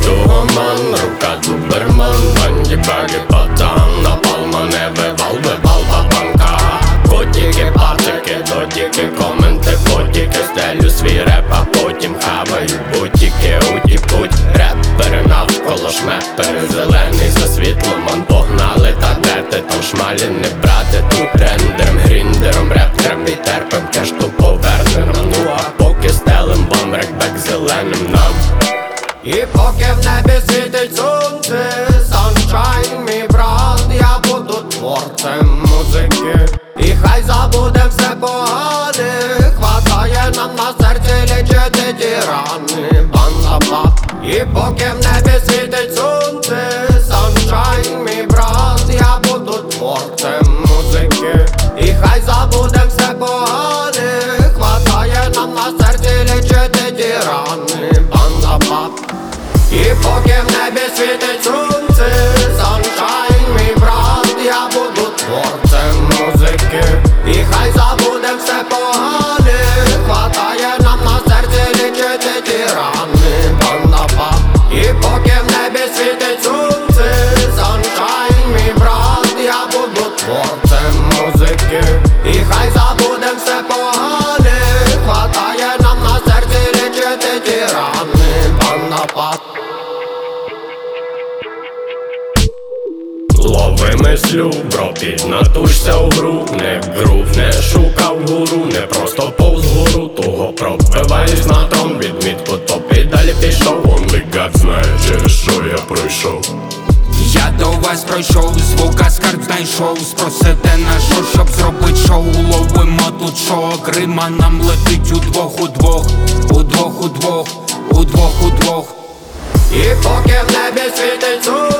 туман, рука дуберман, бандібаги пацан, напал мене вивал бабанка. Котики, пацики, дотики, коменти, потіки, стелю свій реп, а потім хаваю бутіки, утікуть репери навколо шмепери. Зелений за світлом, погнали, та де ти там шмалі не брати. Тут рендером, гріндером, рептером і терпем, кеш то поверне нам. Ну а поки стелем вам рекбек зеленим нам. І поки в небі світить сонце, Sunshine, мій брат, я буду творцем музики. І хай забудем все погане, хватає нам на серці лічити ті рани, банда. І поки в небі світить сонце, Sunshine, мій брат, я буду творцем музики. І хай забудем все погане, хватає нам на серці лічити ті рани, банда. І поки в небі світить сонце, Sunshine, мій брат, я буду творцем музики. І хай забудем все погане, хватає нам на серці лічити ті рани, банда. І поки в небі світить сонце, Sunshine, мій брат, я буду творцем музики. І хай забудем все погане, хватає нам на серці лічити ті рани, банда. Лови мислю, бро, піднатужся в гру. Не грув, не шукав гуру, не просто повз гору. Того пробиваюсь на трон, відмітку топ і далі пішов. Only God знає, через що я пройшов. Я до вас пройшов, звука скарб знайшов. Спросите на що, щоб зробить шоу. Ловимо тут шоу, Крима нам летить удвох. І поки в небі світить сонце,